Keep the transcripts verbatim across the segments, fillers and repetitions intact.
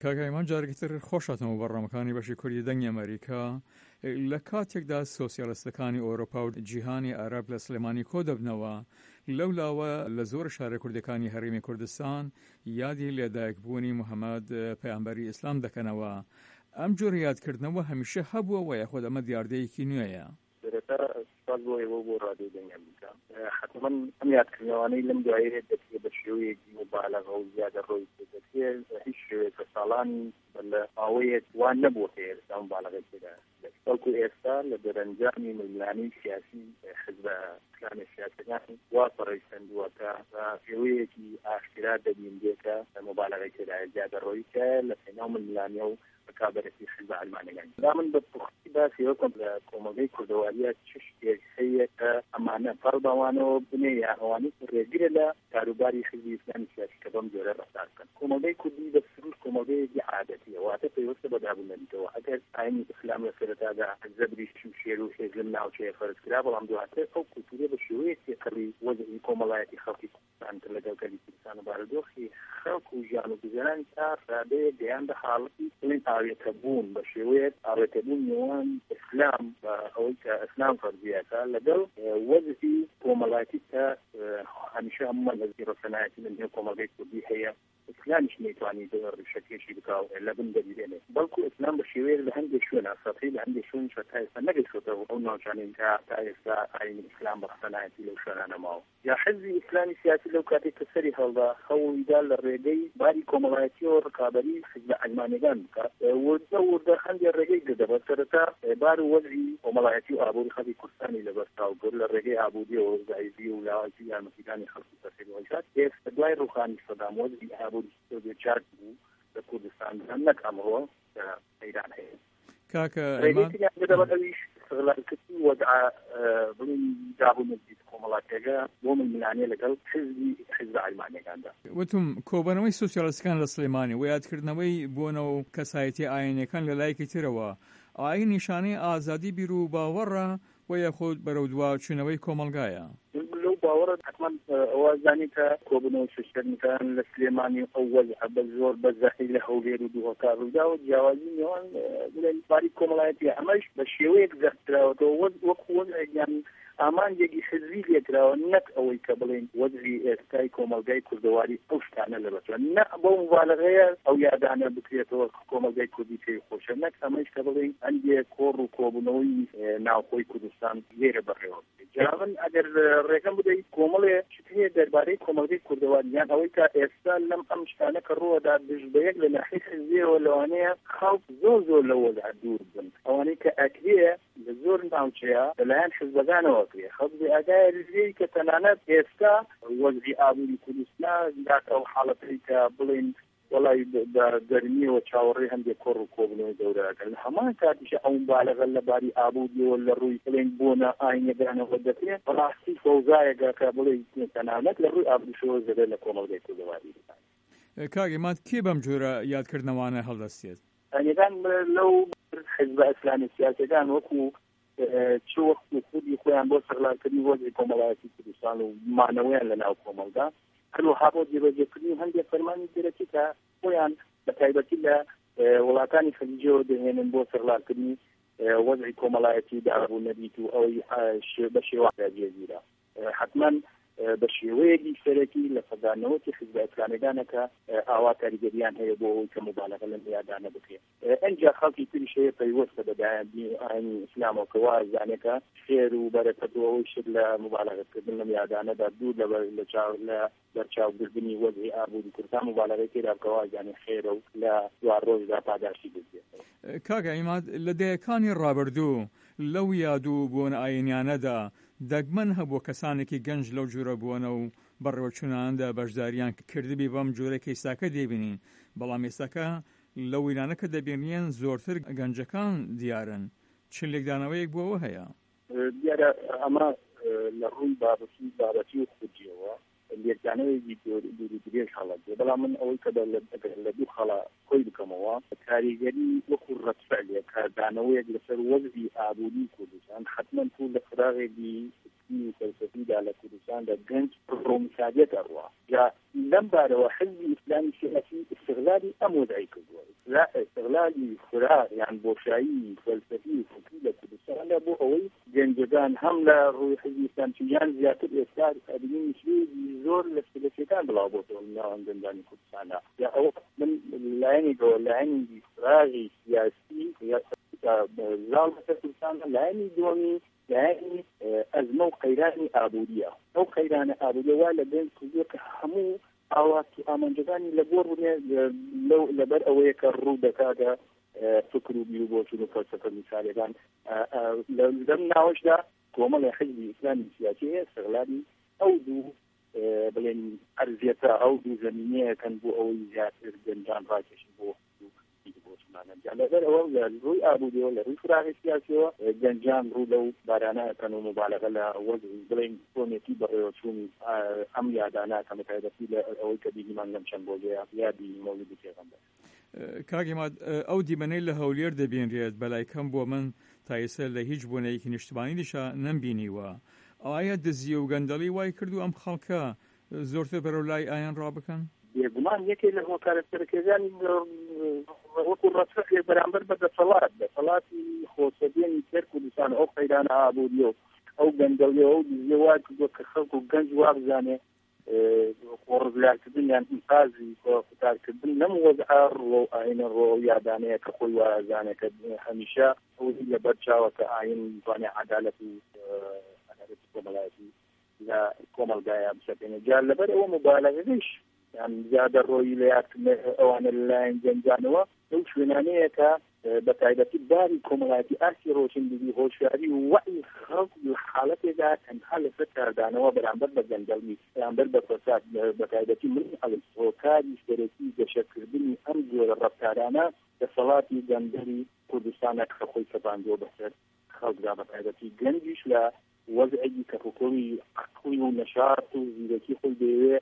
کاکایمان جارێکتر خۆشاتەوە بەڕامەکانی بەشی کوردی دەنگی ئەمریکا لە کاتێکدا سۆسیالیستەکانی ئەوروپا و جیهانی عەرەب لە سلێمانی کۆ دەبنەوە لەولاوە لە زۆر شارە کوردەکانی هەرێمی کوردستان یادی لێدایکبوونی محەممەد پەیامبەری ئیسلام دەکەنەوە. ئەم جۆرە یادکردنەوە هەمیشە هەبووە و یاخۆ ئەمە دیاردەیەکی نوێیە؟ بۆ ئێوە بۆ ڕادیۆ دەنگی ئەمریکا حتما ئەم یادکردنەوانەی لەم دوایرێت دەکرێت بە شێوەیەکی مبالەغە و زیادە ڕۆی دەکرێت هیچ شێوەیەکە ساڵانی لە ئاوەیەک وان نەبووە کە ئێستا مبالەغەی تێدا بەڵکو ئێستا لە دەرەنجامی ململانی سیاسی حزبە ئیسلامی سیاسەکان وا پەڕەیسەندووە کە شێوەیەکی ئاشکرا دەبینرێتە مبالەغەی تێدا زیادە ڕۆی کە لە پێناو ململانیە و بەکابەرەتی حزبە ئەلمانیەکان. دا من بە پوختی باسی وەکەم لە کۆمەڵگەی کوردەواریە چ شتێک هەیە کە ئەمانە پەڕداوانەوە بنێ یا ئەوانەی ڕێگرە لە کاروباری حزبی ئیسلامی سیاسی کە بەم جۆرە ڕەفتار بکەن. کۆمەڵگەی کوردی بە سروش کۆمەڵگەیەکی عادەتیە واتە پەیوەستە بە دابوونەریتەوە ئەگەر ئاینی ئیسلام لە سەرەتادا زەبری شێر و حێزم ناوچەیە فەرزکرا بەڵام دواتر ئەو کولتورە بە شێوەیەکی قڕی وەزعی کۆمەڵایەتی خەڵکی کوردستان لەگەڵ گەلی کوردستان و بارودۆخی خەڵک و ژیان و گوزەرانی تا ڕادەیە گەیان بە حاڵەتی بڵێن ئاوێتەبوون بە شێوەیەک ئاوێتەبوون نێوان ئیسلام بە ئەوەی کە ئیسلام فەرزیەکە لەگەڵ وەزعی کۆمەڵایەتی کە هەمیشە هەمومان لەزی ڕەسەنایەتی لە نێو کۆمەڵگەی کوردی هەیە ئیسلامیش نەیتوانی ڕشەکێشی بکاو لە بن دەبیرێنێ بەڵکو ئیسلام بە شێوەیەک لە هەندێک شوێنە سەتەی لە هەندێک شوێن تا ئێستا نەگەیشتووەتەوە ئەو ناوچانەی کە تا ئێستا ئاینی ئیسلام بە ڕەسەنایەتی لەو شوێنانە ماوە یا حزبی ئیسلامی سیاسی لەو کاتێک کە سەری هەڵدا هەوڵیدا لە ڕێگەی باری کۆمەڵایەتی و ڕکابەری حزبە ئەلمانیەکان بکات وردە وردە هەندێک ڕێگەی دەدەبە سەرەتا بار و وەزعی کۆمەڵایەتی و ئابووری خەڵکی کوردستانی لەبەرتاو گرت لە ڕێگەی ئابوودی و وەزعی و لاواتی یارمەتیدانی خەڵکی بەسەرهێڵات ئێستا دوای ڕوخانی سەدام وەزعی ئابووری سۆڤێت بوو لە کوردستان نەک ئەمڕۆ کە ئەیران هەیە کاکە ئەویش استغلالکردنی وەزع بڵین دابوونەتی کۆمەڵاتیەکە بۆ ململانیە لەگەڵ حزبی حزبە ئەلمانیەکاندا وتم کۆبنەوەی سۆسیالیستەکان لە سلێمانی و یادکردنەوەی بۆنەوە و کەسایەتی ئاینەکان لە لایەکی ترەوە ئاین نیشانەی ئازادی بیر و باوەڕە و یاخود بەرەو دواچوونەوەی کۆمەلگایە لەو باوەڕە حتما ئەوە زانی کە کۆبنەوەی سۆسیالیستەکان لە سلێمانی ئەو وەزع بە زۆر بەزەحی لە هەولێر و دووهۆکار ڕوودا و جیاوازی نێوان بڵێن باری کۆمەڵایەتی ئەمەش بە شێوەیەک زەرکراوەتەوە وەکو وەزعێکیان ئامانجێکی حزبی لێکراوە نەک ئەوەی کە بڵێن وەزعی ئێستای کۆمەلگای کوردەواری ئەو شتانە لەبەرچوە نە بۆ مبالغەیە ئەو یادانە بکرێتەوە کۆمەلگای کوردی پێی خۆشە نەک ئەمەش کە بڵێن هەندێک کۆڕ و کۆبوونەوەی ناوخۆی کوردستان لێرە بەڕێوە جاون ئەگەر ڕێگەم بدەیت کۆمەڵێ شتێ دەربارەی کۆمەلگەی کوردەواریان ئەوەی کە ئێستا لەم ئەم شتانە کە ڕووەدا دژبەیەک لە ناحیە حزبیەوە لەوانەیە خەڵک زۆر زۆر لە وەزع دوور بن ئەوانەی کە ئەکرێ لە زۆر ناوچەیە لەلایەن حزبەکانەوە کرێ خەڵک ئەگایە لێی کە تەنانەت ئێستا وەزعی ئابووری کوردستان داک ئەو حاڵەتەی کە بڵێن وڵی گەرمیەوە چاوەڕێی هەندێک کۆڕ و کۆبنەوەی گەورەکەن هەمان کاتیشە ئەو مبالغە لە باری ئابوودیەوە لە ڕووی بڵێن بۆنە ئاینەکانەوە دەکرێت بەڕاستی فەوزایەکە کە بڵێ تەنانەت لە ڕووی ئابووریشەوە زەدە لە کۆمەڵگەی کوردەواری کاگەمان کێ بەم جۆرە یادکردنەوانە هەڵدەستێت ئەنیەکان لەو حزبە ئیسلامی سیاسەکان وەکو چ وەخت و خودی خۆیان بۆ سەرلارکردنی وەزعی کۆمەڵایەتی کوردستان و مانەوەیان لە ناو کۆمەڵگا هەروەها بۆ جێبەجێکردنی هەندێک فەرمانی دەرەکی کە خۆیان بە تایبەتی لە وڵاتانی خەلیجەوە دەهێنن بۆ سەرلارکردنی وەزعی کۆمەڵایەتی دابوونەریت و ئەوەی بە شێوازە جێگیرە حتما بە شێوەیەکی سەرەکی لە سەردانەوەی حزبە ئیسلامیەکانەکە ئاوا کاریگەریان هەیە بۆ ئەوەی کە مبالغە لەم یادانە بکرێت ئەنجا خەڵکی تریش هەیە پەیوەستە بە دایانبی ئاینی ئیسلامەوەکەوە زانێکە خێر و بەرەکەتەوەی شت لە مبالغەکردن لەم یادانەدا دوور لە لە بەرچاوگرتنی وەزعی ئابووری کوردستان مبالغەی تێدا بکەوە زانێ خێرە و لە دوار ڕۆژدا پاداشتی بگرێت. کاگە ئیماد لە دەیەکانی ڕابردوو لەو یاد و بۆنە ئاینیانەدا دەگمەن هەبوو کەسانێکی گەنج لەو جوورە بوونە و بەڕێوەچووناندا بەشداریان کردبی بەم جۆرە کەیساکە دەبینین بەڵام ئێستاکە لە ویرانە کە دەبینیان زۆرتر گەنجەکان دیارن چ لێکدانەوەیەک بۆەوە هەیە دیارە ئەمە لە ڕووی بابەتی بابەتی و خودجیەوە لێکدانەوەیەکی دووری درێژ هەڵەدێ بەڵام من ئەوەی کە لە دوو خەڵا خۆی بکەمەوە کاریگەری وەکو ڕەتفعلێک کاردانەوەیەک لەسەر وەزعی ئابووری کوردستان حتمما تو لە فراغێکی و فەلسەفیدا لە کوردستاندا گەنج ڕۆمسادیەت ئەڕوا جا لەم بارەوە حزبی ئیسلامی سیاسی استغلالی ئەم وەزعی کردووە استغلالی خوراک یان بۆشایی فەلسەفی و فکری لە کوردستاندا بۆ ئەوەی گەنجەکان هەم لە ڕووی حزبی ئیسلامچییان زیاتر ئێستا ئەبینی شوێژی زۆر لە سلەکەکان بڵاو بۆتەوە ناوان گەنجانی کوردستاندا یا ئەوە من لایەنێکەوە لایەنی فراغی سیاسی زاڵ لەسەر کوردستاندا لایەنی دووەمی لایەنی ئەزمە و قەیرانی ئابووریە ئەو قەیرانە ئابووریە وا لە بین کردووە کە هەموو ئاوات و ئامانجەکانی لە بۆر بوونێ لەبەر ئەوەیە کە ڕوو دەکاتە فکر و بیر و بۆچوون و فەلسەفە میسالەکان لەم ناوەشدا کۆمەڵی حزبی ئیسلامی سیاسی استقلالی ئەو دوو بڵێن ئەرزیەتە ئەو دوو زەمینەیەکەن بۆ ئەوەی زیاتر گەنجان ڕاکێشن بۆ لەبەر ئەوە لە ڕووی ئابووریەوە لە ڕووی فراغی سیاسیەوە گەنجان ڕوو لەو بارانەکەن و مبالغە لە وەزعی بڵێن کۆمێتی بەڕێوەچوونی ئەم یادانە کە بەتایبەتی لە ئەوەی کە بیگیمان لەم چەند بۆجەیە یادی مەولودی پێغەمبەر. کاگی ماد ئەو دیمەنەی لە هەولێر دەبینرێت بەلای کەم بۆ من تا ئێستا لە هیچ بۆنەیەکی نیشتمانی دیشە نەمبینیوە. ئایا دزی و گەندەڵی وای کردو ئەم خەڵکە زۆرتر بەرەو لای ئایان ڕابکەن؟ بێگومان یەکێک لە هۆکارە سەرکێزانی وەکو ڕەچەقێک بەرامبەر بە دەسەڵات دەسەڵاتی خۆسەبێنی سەر کوردستان ئەو قەیرانە ئابووریە و ئەو گەندەڵیە ئەو دزیە وای کردووە کە خەڵک و گەنج وا بزانێ خۆڕزلارکردن یان ئینقازی قوتارکردن لەم وەزعە ڕۆ ئاینە ڕۆ یادانەیە کە خۆی وازانێت کە هەمیشە ئەوی لەبەر چاوە کە ئاین توانێ عەدالەت و عەدالەتی کۆمەڵایەتی لە کۆمەلگایە بسەپێنێ جا لەبەر ئەوە مبالەغەش یان زیادە ڕۆیی لە یادکردن ئەوانە لەلایەن گەنجانەوە ئەو شوێنانەیە کە بە تایبەتی باری کۆمەڵایەتی ئاسی ڕۆشنبیری هۆشیاری و وعی خەڵک و حاڵەتێدا تەنها لەسەر کاردانەوە بەرامبەر بە گەندەڵی بەرامبەر بە فەساد بە تایبەتی من ئەڵێم هۆکاری سەرەکی گەشەکردنی ئەم جۆرە ڕەفتارانە دەسەڵاتی گەندەڵی کوردستانە کە خۆی سەپاندۆ بەسەر خەڵکدا بە تایبەتی گەنجیش لە وەزعی کەفوکەوی عەقڵی و نەشاط و زیرەکی خۆی دەیەوێ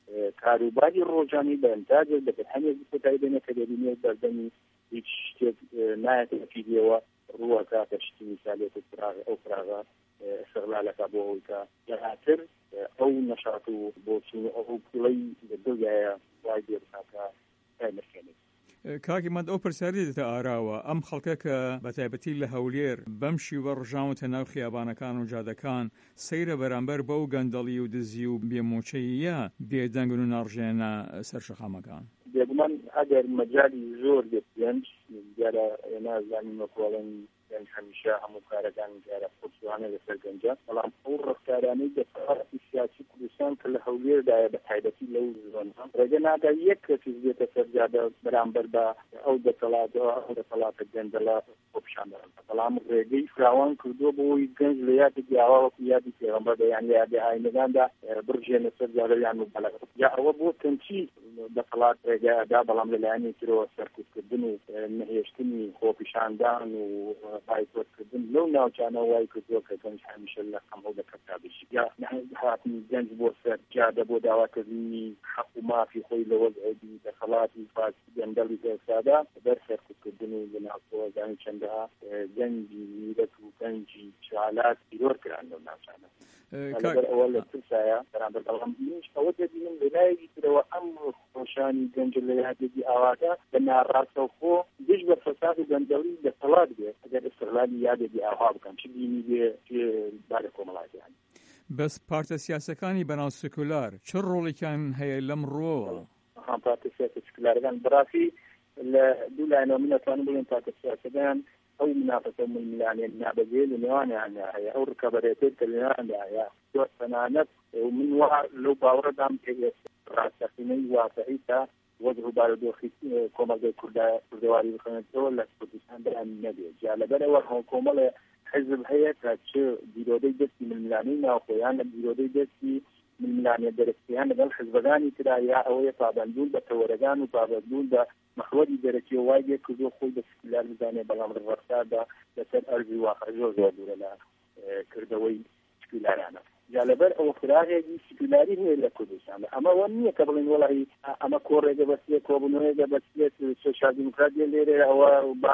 کاروباری ڕۆژانی بە ئەنتاجێک بەکرد هەمێکی کۆتایی بێنێ کە دەبینێت بەردەمی هیچ شتێک نایەتەکیدیەوە ڕووەکە کە شتی میسالێت ئەو فراغە استقلالەکە بۆ ئەوەی کە داهاتر ئەو نەشاط و بۆچوون ئەو پڵەی دڵگایە وای دێبکاکە دایمەکێنێت. کاکی ماد ئەو پرسیاری دێتە ئاراوە ئەم خەڵکە کە بەتایبەتی لە هەولێر بەم شیوە ڕژاوتە ناو خیابانەکان و جادەکان سەیرە بەرامبەر بەو گەندەڵی و دزی و بێموچەییە بێدەنگن و ناڕژێنە سەر شەقامەکان. بێگومان ئەگەر مەجای زۆر بێت گەنج دیارە نازانین وەکوڵێن گەنج هەمیشە هەموو کارەکان دیارە خۆشوانە لەسەر گەنجە بەڵام ئەو ڕەفتارانەی دەسەڵاتی سیاسی کوردستان کە لە هەولێردایە بە تایبەتی لەو زۆنە ڕێگە نادا یەک کەسیش بێتە سەر جادە بەرامبەر بە ئەو دەسەڵاتەوە ئەو دەسەڵاتە گەندەڵە خۆپیشاندەڕن بەڵام ڕێگەی فراوان کردووە بۆی گەنج لە یادی ئاوا وەکو یادی پێغەمبەر یان لە یادی ئاینەکاندا بڕژێنە سەر جادە یان مبالغە یا ئەوە بۆ تەنچی دەسەڵات ڕێگەدا بەڵام لەلایەنی ترەوە سەرکوتکردن و نەهێشتنی خۆپیشاندان و پایکۆتکردن لەو ناوچانە وای کردووە کە گەنج هەمیشە لە قەمەڵ دەکەوتا بشی یا هاتنی گەنج بۆ سەر جادە بۆ داواکردنی حەق و مافی خۆی لە وەزعی دەسەڵاتی فاسی گەندەڵی ئێستادا بەر سەرکوتکردن و لە ناوچەوەزانی چەندەها گەنجی میرەت و گەنجی چالات پیرۆر کران لەو ناوچانە لەبەر ئەوە لە ترسایە بەرامبەر بەڵام بینیش ئەوە دەبینم لەلایەکی ترەوە ئەم خۆشانی گەنج لە یادێکی ئاواتە بە ناڕاستەوخۆ دژ بە فەساد و گەندەڵی دەسەڵات بێت ئەگەر استقلالی یادێکی ئاوا بکەن چ بینی بێ بارە کۆمەڵایەتیان. بەس پارتە سیاسەکانی بەناو سکولار چ ڕۆڵێکیان هەیە لەم ڕۆڵ؟ پارتە سیاسە سکولارەکان بەڕاستی لە دوو لایەنەوە من ئەتوانم بڵێم پارتە سیاسەکان ئەو منافەسە ململانێ نابەجێ لە نێوانیاندا هەیە ئەو ڕکەبەرێتێت کە لەنێواندا هەیە زۆر تەنانەت من وا لەو باوەڕدام کە ڕاستەقینەی واقعی تا وەزع و بارودۆخی کۆمەڵگەی کوردەواری بخەنێتەوە لە کوردستاندا نەبێت جا لەبەرەوە کۆمەڵێ حزب هەیە کە چ بیرۆدەی دەستی ململانەی ناوخۆیان لە بیرۆدەی دەستی ململانێ دەرەکیان لەگەڵ حزبەکانی ترا یا ئەوەیە پابەندبوون بە تەوەرەکان و پابەندبوون بە مەخوەری دەرەکی و وای لێ کردو خۆی بە سکولار بزانێ بەڵام ڕەفتاردا لەسەر ئەرزی واقع زۆر زۆر دوورە لە کردەوەی سکولارانە جا لەبەر ئەوە فراغێکی سکولاری هەیە لە کوردستان ئەمەوە نییە کە بڵێن وەڵی ئەمە کۆڕێگە بەسێت کۆبوونەوەیگە بەسێت سۆشیال دیموکراتیە لێرە ئەوە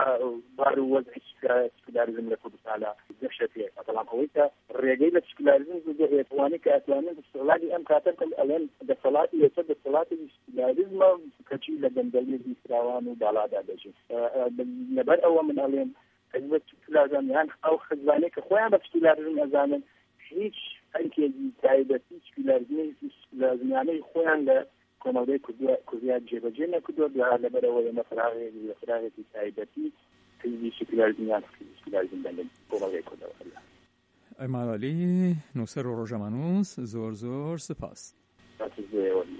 بار و وەزعی سکولاریزم لە کوردستانە دەشتێت بەڵام ئەوەی کە ڕێگەی لە سکولاریزم هێتوانی کە ئەتوانن استقلالی ئەم کاتە ئەڵێن دەسەڵاتی لەسەر دەسەڵاتی سکولاریزمە کەچی لە گەندەڵی فراوان و باڵادا دەژین لەبەر ئەوە من ئەڵێم کەزبەت لازانیان ئەو خزانەی کە خۆیان بە پشتیلارژن ئەزانن هیچ ئەنکێکی تایبەتی پشتیلارژنەی پشتیلارژنیانەی خۆیان لە کۆمەڵگەی کوردیا جێبەجێ نەکردووە دوای لەبەرەوە ئێمە فراغێکی لە فراغێکی تایبەتی پێویستی پشتیلارژنیان پشتیلارژن بە کۆمەڵگەی کوردەوە. ئەماڵی نووسەر و ڕۆژەمانووس زۆر زۆر سپاس.